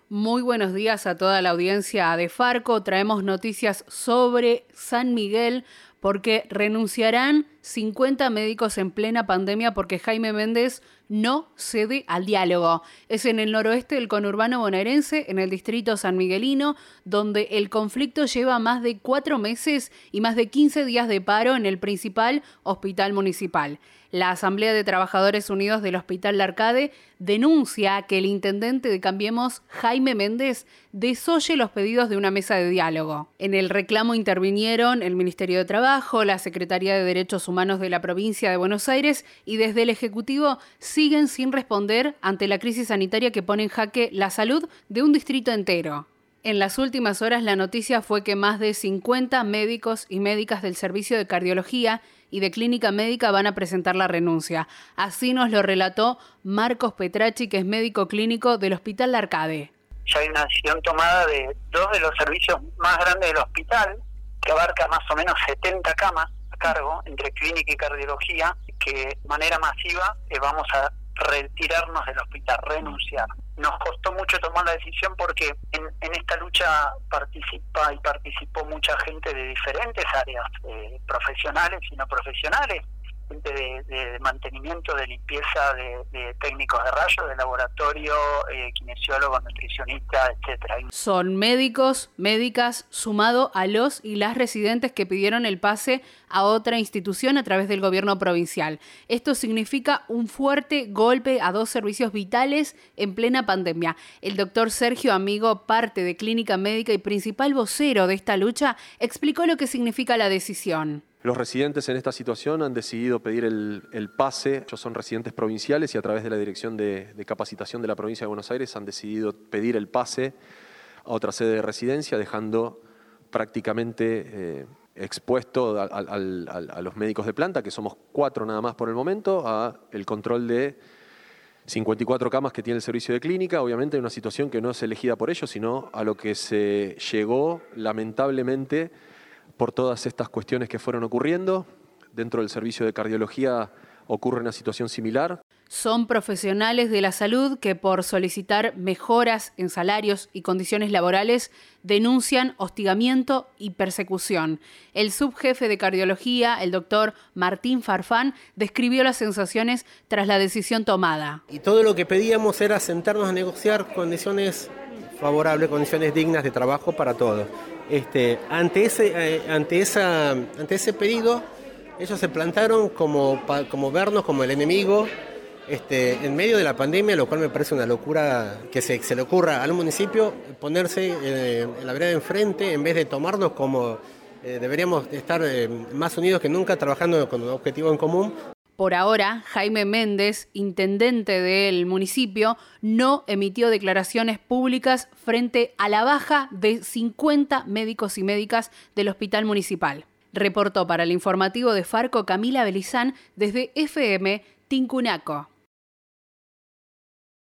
Muy buenos días a toda la audiencia de Farco. Traemos noticias sobre San Miguel porque renunciarán 50 médicos en plena pandemia porque Jaime Méndez no cede al diálogo. Es en el noroeste del conurbano bonaerense, en el distrito sanmiguelino, donde el conflicto lleva más de 4 meses y más de 15 días de paro en el principal hospital municipal. La Asamblea de Trabajadores Unidos del Hospital Larcade denuncia que el intendente de Cambiemos, Jaime Méndez, desoye los pedidos de una mesa de diálogo. En el reclamo intervinieron el Ministerio de Trabajo, la Secretaría de Derechos Humanos de la provincia de Buenos Aires y desde el Ejecutivo siguen sin responder ante la crisis sanitaria que pone en jaque la salud de un distrito entero. En las últimas horas la noticia fue que más de 50 médicos y médicas del servicio de cardiología y de clínica médica van a presentar la renuncia. Así nos lo relató Marcos Petracci, que es médico clínico del Hospital Larcade. Ya hay una decisión tomada de 2 de los servicios más grandes del hospital, que abarca más o menos 70 camas a cargo entre clínica y cardiología, que de manera masiva vamos a retirarnos del hospital, renunciar. Nos costó mucho tomar la decisión porque en esta lucha participó mucha gente de diferentes áreas, profesionales y no profesionales, gente de mantenimiento, de limpieza, de técnicos de rayos, de laboratorio, kinesiólogos, nutricionistas, etcétera. Son médicos, médicas, sumado a los y las residentes que pidieron el pase a otra institución a través del gobierno provincial. Esto significa un fuerte golpe a 2 servicios vitales en plena pandemia. El doctor Sergio Amigo, parte de Clínica Médica y principal vocero de esta lucha, explicó lo que significa la decisión. Los residentes en esta situación han decidido pedir el pase. Ellos son residentes provinciales y a través de la Dirección de Capacitación de la Provincia de Buenos Aires han decidido pedir el pase a otra sede de residencia, dejando prácticamente expuesto a los médicos de planta, que somos 4 nada más por el momento, a el control de 54 camas que tiene el servicio de clínica. Obviamente una situación que no es elegida por ellos, sino a lo que se llegó lamentablemente por todas estas cuestiones que fueron ocurriendo. Dentro del servicio de cardiología ocurre una situación similar. Son profesionales de la salud que por solicitar mejoras en salarios y condiciones laborales denuncian hostigamiento y persecución. El subjefe de cardiología, el doctor Martín Farfán, describió las sensaciones tras la decisión tomada. Y todo lo que pedíamos era sentarnos a negociar condiciones favorables, condiciones dignas de trabajo para todos. Ante ese pedido, ellos se plantaron como vernos como el enemigo en medio de la pandemia, lo cual me parece una locura que se le ocurra al municipio ponerse en la vereda de enfrente en vez de tomarnos como deberíamos estar más unidos que nunca, trabajando con un objetivo en común. Por ahora, Jaime Méndez, intendente del municipio, no emitió declaraciones públicas frente a la baja de 50 médicos y médicas del hospital municipal. Reportó para el informativo de Farco Camila Belizán desde FM Tincunaco.